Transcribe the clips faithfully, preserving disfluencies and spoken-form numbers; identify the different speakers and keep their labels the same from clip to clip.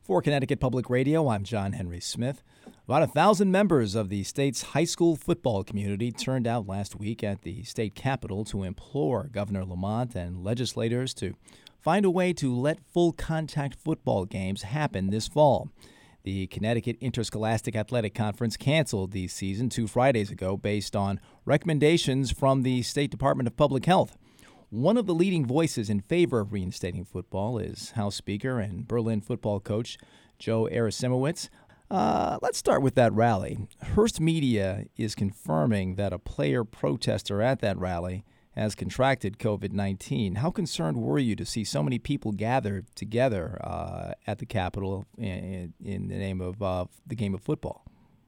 Speaker 1: For Connecticut Public Radio, I'm John Henry Smith. About a thousand members of the state's high school football community turned out last week at the state capitol to implore Governor Lamont and legislators to find a way to let full-contact football games happen this fall. The Connecticut Interscholastic Athletic Conference canceled the season two Fridays ago based on recommendations from the State Department of Public Health. One of the leading voices in favor of reinstating football is House Speaker and Berlin football coach Joe Arasimowicz. Uh, let's start with that rally. Hearst Media is confirming that a player protester at that rally has contracted covid nineteen. How concerned were you to see so many people gathered together uh, at the Capitol in, in the name of uh, the game of football?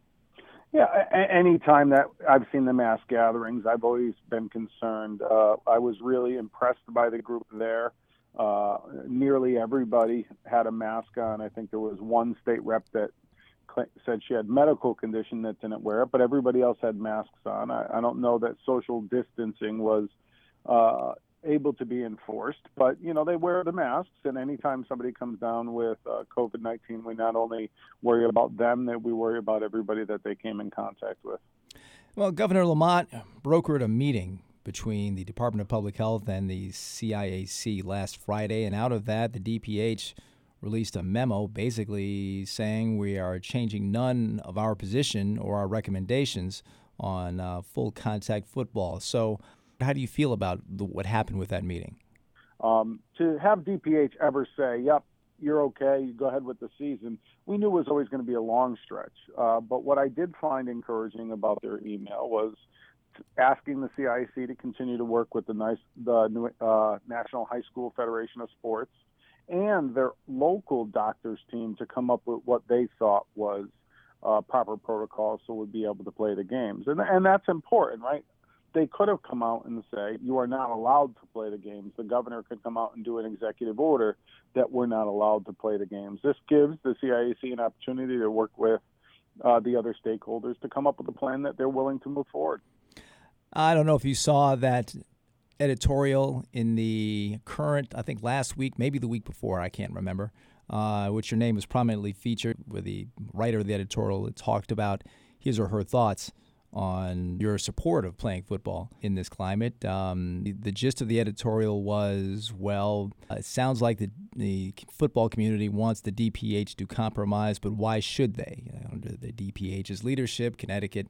Speaker 2: Yeah, any time that I've seen the mass gatherings, I've always been concerned. Uh, I was really impressed by the group there. Uh, nearly everybody had a mask on. I think there was one state rep that said she had medical condition that didn't wear it, but everybody else had masks on. I, I don't know that social distancing was uh, able to be enforced, but, you know, they wear the masks, and anytime somebody comes down with uh, covid nineteen, we not only worry about them, that we worry about everybody that they came in contact with.
Speaker 1: Well, Governor Lamont brokered a meeting between the Department of Public Health and the C I A C last Friday, and out of that, the D P H released a memo basically saying we are changing none of our position or our recommendations on uh, full contact football. So how do you feel about the, what happened with that meeting?
Speaker 2: Um, to have D P H ever say, yep, you're okay, you go ahead with the season, we knew it was always going to be a long stretch. Uh, but what I did find encouraging about their email was asking the C I A C to continue to work with the, nice, the uh, National High School Federation of Sports and their local doctors team to come up with what they thought was uh, proper protocols so we'd be able to play the games. And, and that's important, right? They could have come out and say, you are not allowed to play the games. The governor could come out and do an executive order that we're not allowed to play the games. This gives the C I A C an opportunity to work with uh, the other stakeholders to come up with a plan that they're willing to move forward.
Speaker 1: I don't know if you saw that editorial in the Current, I think last week, maybe the week before, I can't remember, uh, which your name was prominently featured, where the writer of the editorial talked about his or her thoughts on your support of playing football in this climate. Um, the, the gist of the editorial was, well, uh, it sounds like the, the football community wants the D P H to compromise, but why should they? You know, under the D P H's leadership, Connecticut,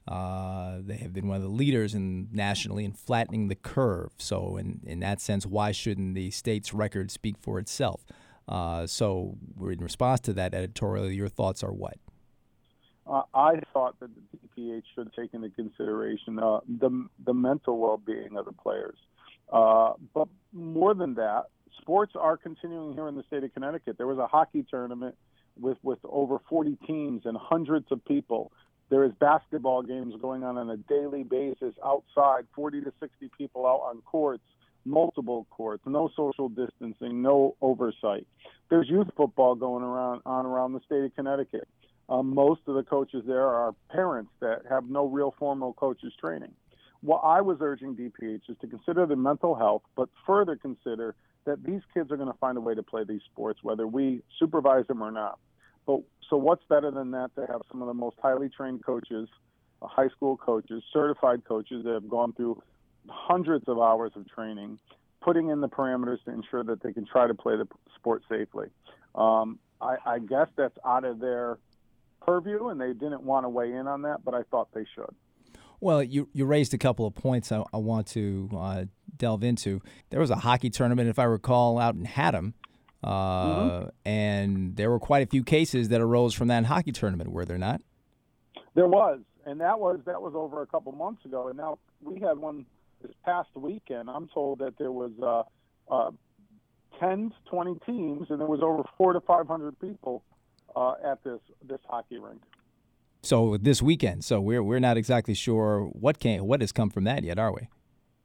Speaker 1: Uh, they have been one of the leaders in nationally in flattening the curve. So in, in that sense, why shouldn't the state's record speak for itself? Uh, so in response to that editorial, your thoughts are what?
Speaker 2: Uh, I thought that the D P H should take into consideration uh, the, the mental well-being of the players. Uh, but more than that, sports are continuing here in the state of Connecticut. There was a hockey tournament with, with over forty teams and hundreds of people. There is basketball games going on on a daily basis outside, forty to sixty people out on courts, multiple courts, no social distancing, no oversight. There's youth football going around on around the state of Connecticut. Um, most of the coaches there are parents that have no real formal coaches training. What I was urging D P H is to consider the mental health, but further consider that these kids are going to find a way to play these sports, whether we supervise them or not. But so what's better than that, to have some of the most highly trained coaches, uh, high school coaches, certified coaches that have gone through hundreds of hours of training, putting in the parameters to ensure that they can try to play the sport safely. Um, I, I guess that's out of their purview, and they didn't want to weigh in on that, but I thought they should.
Speaker 1: Well, you, you raised a couple of points I, I want to uh, delve into. There was a hockey tournament, if I recall, out in Haddam. Uh, mm-hmm. And there were quite a few cases that arose from that hockey tournament, were there not?
Speaker 2: There was, and that was that was over a couple months ago. And now we had one this past weekend. I'm told that there was uh, uh, ten to twenty teams, and there was over four to five hundred people uh, at this this hockey rink.
Speaker 1: So this weekend, so we're we're not exactly sure what came what has come from that yet, are we?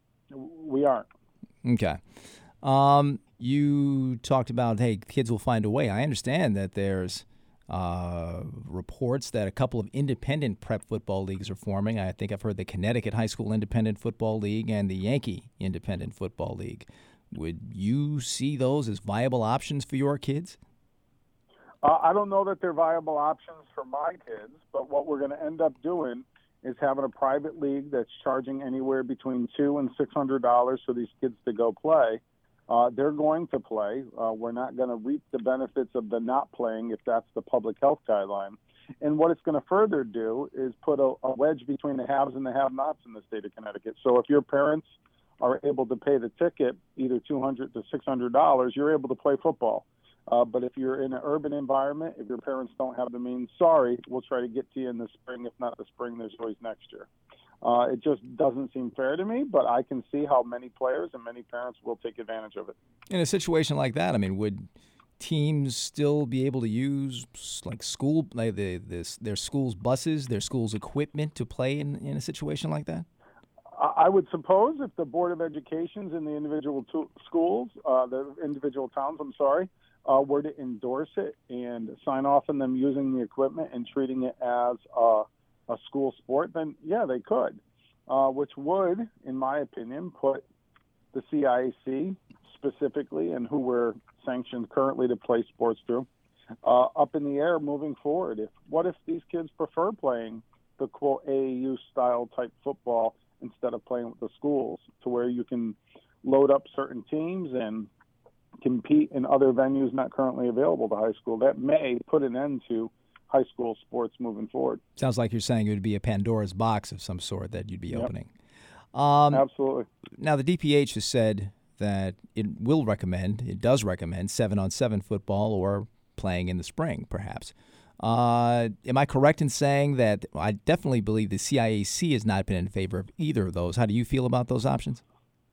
Speaker 2: We aren't.
Speaker 1: Okay. Um, you talked about, hey, kids will find a way. I understand that there's uh, reports that a couple of independent prep football leagues are forming. I think I've heard the Connecticut High School Independent Football League and the Yankee Independent Football League. Would you see those as viable options for your kids?
Speaker 2: Uh, I don't know that they're viable options for my kids, but what we're going to end up doing is having a private league that's charging anywhere between two and six hundred dollars for these kids to go play. Uh, they're going to play. Uh, we're not going to reap the benefits of the not playing if that's the public health guideline. And what it's going to further do is put a, a wedge between the haves and the have-nots in the state of Connecticut. So if your parents are able to pay the ticket, either two hundred to six hundred dollars, you're able to play football. Uh, but if you're in an urban environment, if your parents don't have the means, sorry, we'll try to get to you in the spring. If not the spring, there's always next year. Uh, it just doesn't seem fair to me, but I can see how many players and many parents will take advantage of it.
Speaker 1: In a situation like that, I mean, would teams still be able to use like school, like the, this, their school's buses, their school's equipment to play in, in a situation like that?
Speaker 2: I would suppose if the Board of Education's in the individual to- schools, uh, the individual towns, I'm sorry, uh, were to endorse it and sign off on them using the equipment and treating it as a, a school sport, then yeah, they could, uh, which would, in my opinion, put the C I A C specifically and who we're sanctioned currently to play sports through uh, up in the air moving forward. If what if these kids prefer playing the quote A A U style type football instead of playing with the schools, to where you can load up certain teams and compete in other venues not currently available to high school? That may put an end to high school sports moving forward.
Speaker 1: Sounds like you're saying it would be a Pandora's box of some sort that you'd be
Speaker 2: Yep.
Speaker 1: opening. Um,
Speaker 2: Absolutely.
Speaker 1: Now, the D P H has said that it will recommend, it does recommend seven-on-seven football or playing in the spring, perhaps. Uh, am I correct in saying that I definitely believe the C I A C has not been in favor of either of those? How do you feel about those options?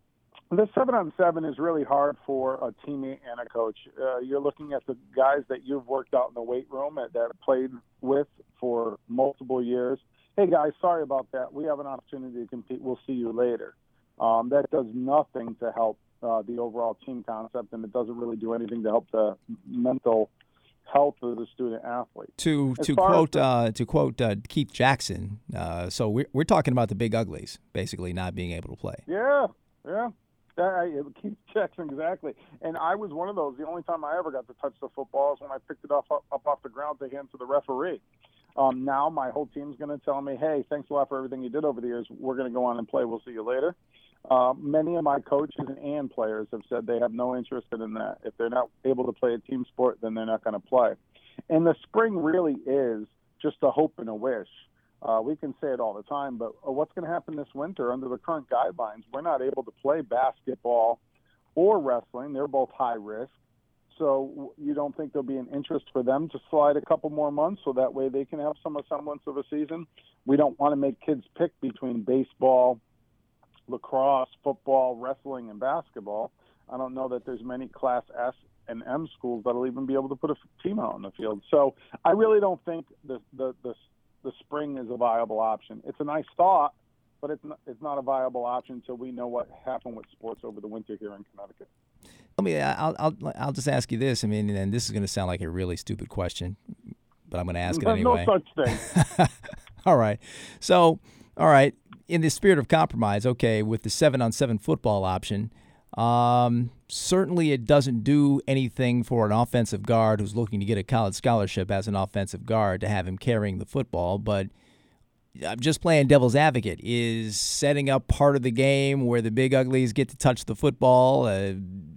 Speaker 2: The seven on seven is really hard for a teammate and a coach. Uh, you're looking at the guys that you've worked out in the weight room at, that played with for multiple years. Hey, guys, sorry about that. We have an opportunity to compete. We'll see you later. Um, that does nothing to help uh, the overall team concept, and it doesn't really do anything to help the mental health of the student athlete.
Speaker 1: To
Speaker 2: As
Speaker 1: to
Speaker 2: far as
Speaker 1: quote
Speaker 2: the-
Speaker 1: uh, to quote uh, Keith Jackson, uh, so we're we're talking about the big uglies basically not being able to play.
Speaker 2: Yeah, yeah. That, I, Keith Jackson, exactly. And I was one of those. The only time I ever got to touch the football is when I picked it up, up, up off the ground to hand to the referee. Um, now my whole team's going to tell me, hey, thanks a lot for everything you did over the years. We're going to go on and play. We'll see you later. Uh, many of my coaches and players have said they have no interest in that. If they're not able to play a team sport, then they're not going to play. And the spring really is just a hope and a wish. Uh, we can say it all the time, but what's going to happen this winter under the current guidelines? We're not able to play basketball or wrestling. They're both high risk. So you don't think there'll be an interest for them to slide a couple more months so that way they can have some semblance of a season? We don't want to make kids pick between baseball, lacrosse, football, wrestling, and basketball. I don't know that there's many Class S and M schools that'll even be able to put a team out on the field. So I really don't think the the the, the spring is a viable option. It's a nice thought, but it's not, it's not a viable option until we know what happened with sports over the winter here in Connecticut.
Speaker 1: Let me. I'll. I'll. I'll just ask you this. I mean, and this is going to sound like a really stupid question, but I'm going to ask it
Speaker 2: There's
Speaker 1: anyway.
Speaker 2: no such thing.
Speaker 1: All right. So, all right. In the spirit of compromise, okay, with the seven-on-seven football option, um, certainly it doesn't do anything for an offensive guard who's looking to get a college scholarship as an offensive guard to have him carrying the football, but I'm just playing devil's advocate. Is setting up part of the game where the big uglies get to touch the football, uh,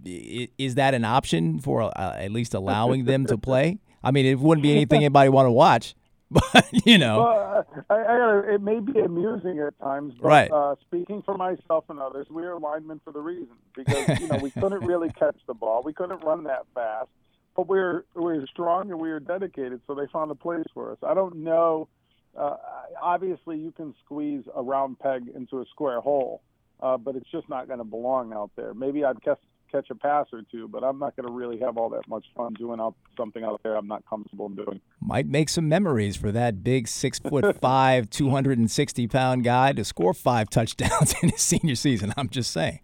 Speaker 1: is that an option for uh, at least allowing them to play? I mean, it wouldn't be anything anybody want to watch, but, you know.
Speaker 2: Well, I, I gotta, it may be amusing at times, but
Speaker 1: Right.
Speaker 2: uh, speaking for myself and others, we are linemen for the reason. Because, you know, we couldn't really catch the ball. We couldn't run that fast. But we were, we were strong and we were dedicated, so they found a place for us. I don't know. Uh, obviously, you can squeeze a round peg into a square hole, uh, but it's just not going to belong out there. Maybe I'd catch, catch a pass or two, but I'm not going to really have all that much fun doing out, something out there I'm not comfortable doing.
Speaker 1: Might make some memories for that big six foot five, two hundred sixty pound guy to score five touchdowns in his senior season. I'm just saying.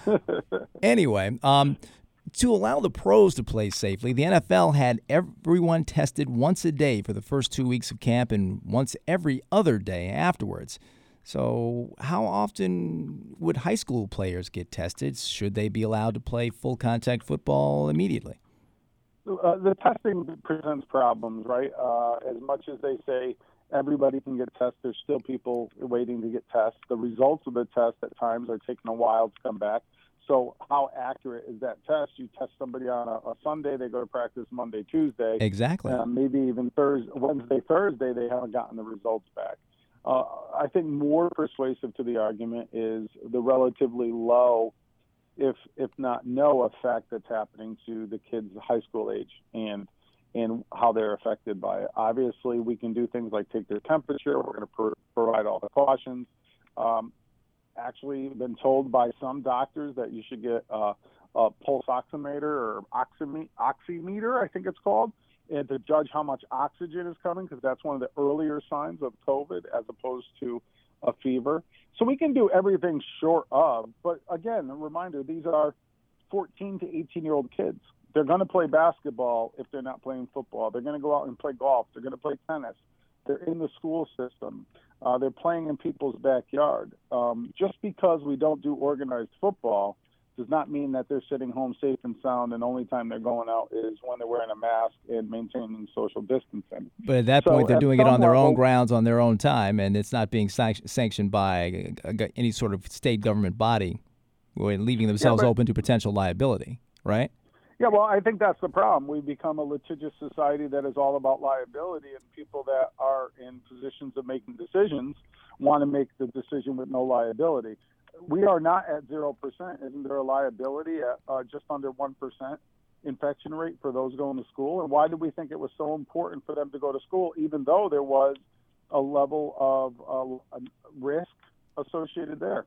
Speaker 1: Anyway, um, to allow the pros to play safely, the N F L had everyone tested once a day for the first two weeks of camp and once every other day afterwards. So how often would high school players get tested? Should they be allowed to play full contact football immediately?
Speaker 2: uh, the testing presents problems, right? Uh, as much as they say everybody can get tests, there's still people waiting to get tests. The results of the test at times are taking a while to come back. So how accurate is that test? You test somebody on a, a Sunday, they go to practice Monday, Tuesday.
Speaker 1: Exactly.
Speaker 2: Uh, maybe even Thursday, Wednesday, Thursday, they haven't gotten the results back. Uh, I think more persuasive to the argument is the relatively low, if if not no, effect that's happening to the kids high school age and and how they're affected by it. Obviously, we can do things like take their temperature. We're going to pro- provide all the cautions. Um, actually been told by some doctors that you should get uh, a pulse oximeter or oxime- oximeter, I think it's called, and to judge how much oxygen is coming, because that's one of the earlier signs of COVID as opposed to a fever. So we can do everything short of, but again, a reminder, these are fourteen to eighteen-year-old kids. They're going to play basketball if they're not playing football. They're going to go out and play golf. They're going to play tennis. They're in the school system. Uh, they're playing in people's backyard. Um, just because we don't do organized football does not mean that they're sitting home safe and sound, and the only time they're going out is when they're wearing a mask and maintaining social distancing.
Speaker 1: But at that
Speaker 2: So
Speaker 1: point, they're
Speaker 2: at
Speaker 1: doing it
Speaker 2: some
Speaker 1: on their own
Speaker 2: level-
Speaker 1: grounds, on their own time, and it's not being sanc- sanctioned by uh, any sort of state government body, or leaving themselves
Speaker 2: but-
Speaker 1: open to potential liability, right?
Speaker 2: Yeah, well, I think that's the problem. We've become a litigious society that is all about liability, and people that are in positions of making decisions want to make the decision with no liability. We are not at zero percent. Isn't there a liability at uh, just under one percent infection rate for those going to school? And why did we think it was so important for them to go to school, even though there was a level of uh, risk associated there?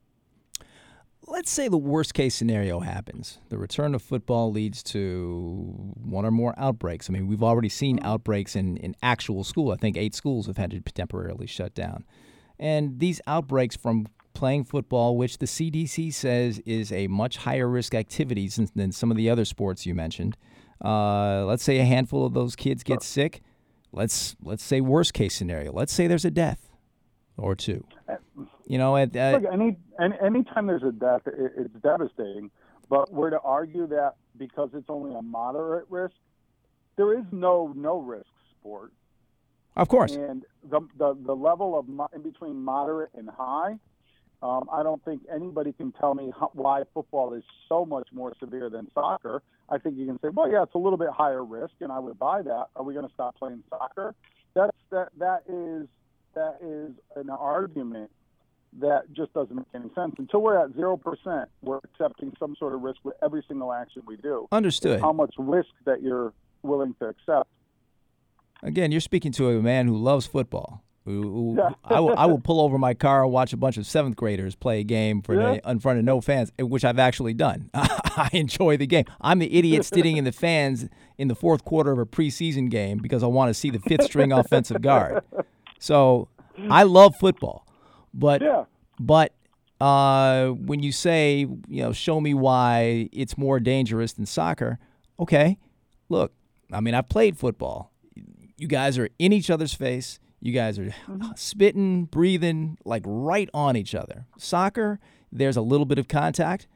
Speaker 1: Let's say the worst case scenario happens. The return of football leads to one or more outbreaks. I mean, we've already seen outbreaks in, in actual school. I think eight schools have had to temporarily shut down. And these outbreaks from playing football, which the C D C says is a much higher risk activity than, than some of the other sports you mentioned. Uh, let's say a handful of those kids get sick. Let's let's say worst case scenario. Let's say there's a death or two. You know, at, uh,
Speaker 2: Look, any, any anytime there's a death, it, it's devastating. But we're to argue that because it's only a moderate risk, there is no no risk sport.
Speaker 1: Of course.
Speaker 2: And the the, the level of mo- in between moderate and high, um, I don't think anybody can tell me how, why football is so much more severe than soccer. I think you can say, well, yeah, it's a little bit higher risk, and I would buy that. Are we going to stop playing soccer? That's that that is that is an argument that just doesn't make any sense. Until we're at zero percent, we're accepting some sort of risk with every single action we do.
Speaker 1: Understood.
Speaker 2: It's how much risk that you're willing to accept.
Speaker 1: Again, you're speaking to a man who loves football. Who, who,
Speaker 2: Yeah.
Speaker 1: I, will, I will pull over my car and watch a bunch of seventh graders play a game for
Speaker 2: Yeah.
Speaker 1: the, in front of no fans, which I've actually done. I enjoy the game. I'm the idiot sitting in the fans in the fourth quarter of a preseason game because I want to see the fifth string offensive guard. So I love football. But
Speaker 2: Yeah.
Speaker 1: but uh, when you say, you know, show me why it's more dangerous than soccer, okay, look, I mean, I've played football. You guys are in each other's face. You guys are spitting, breathing, like right on each other. Soccer, there's a little bit of contact,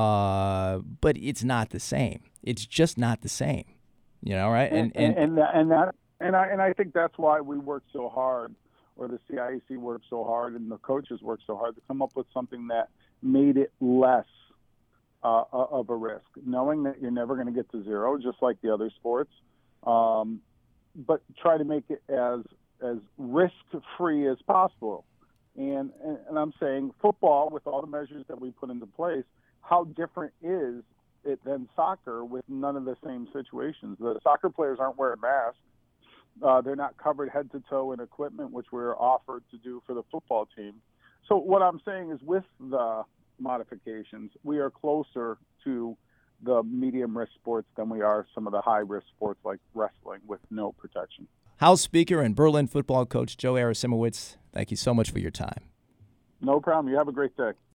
Speaker 1: uh, but it's not the same. It's just not the same, you know, right?
Speaker 2: And and and, that, and that and I and I think that's why we work so hard, or the C I A C worked so hard, and the coaches worked so hard to come up with something that made it less uh, of a risk, knowing that you're never going to get to zero, just like the other sports, um, but try to make it as as risk-free as possible. And, and and I'm saying football, with all the measures that we put into place, how different is it than soccer with none of the same situations? The soccer players aren't wearing masks. Uh, they're not covered head to toe in equipment, which we're offered to do for the football team. So what I'm saying is, with the modifications, we are closer to the medium risk sports than we are some of the high risk sports like wrestling with no protection.
Speaker 1: House Speaker and Berlin football coach Joe Arasimowicz, thank you so much for your time.
Speaker 2: No problem. You have a great day.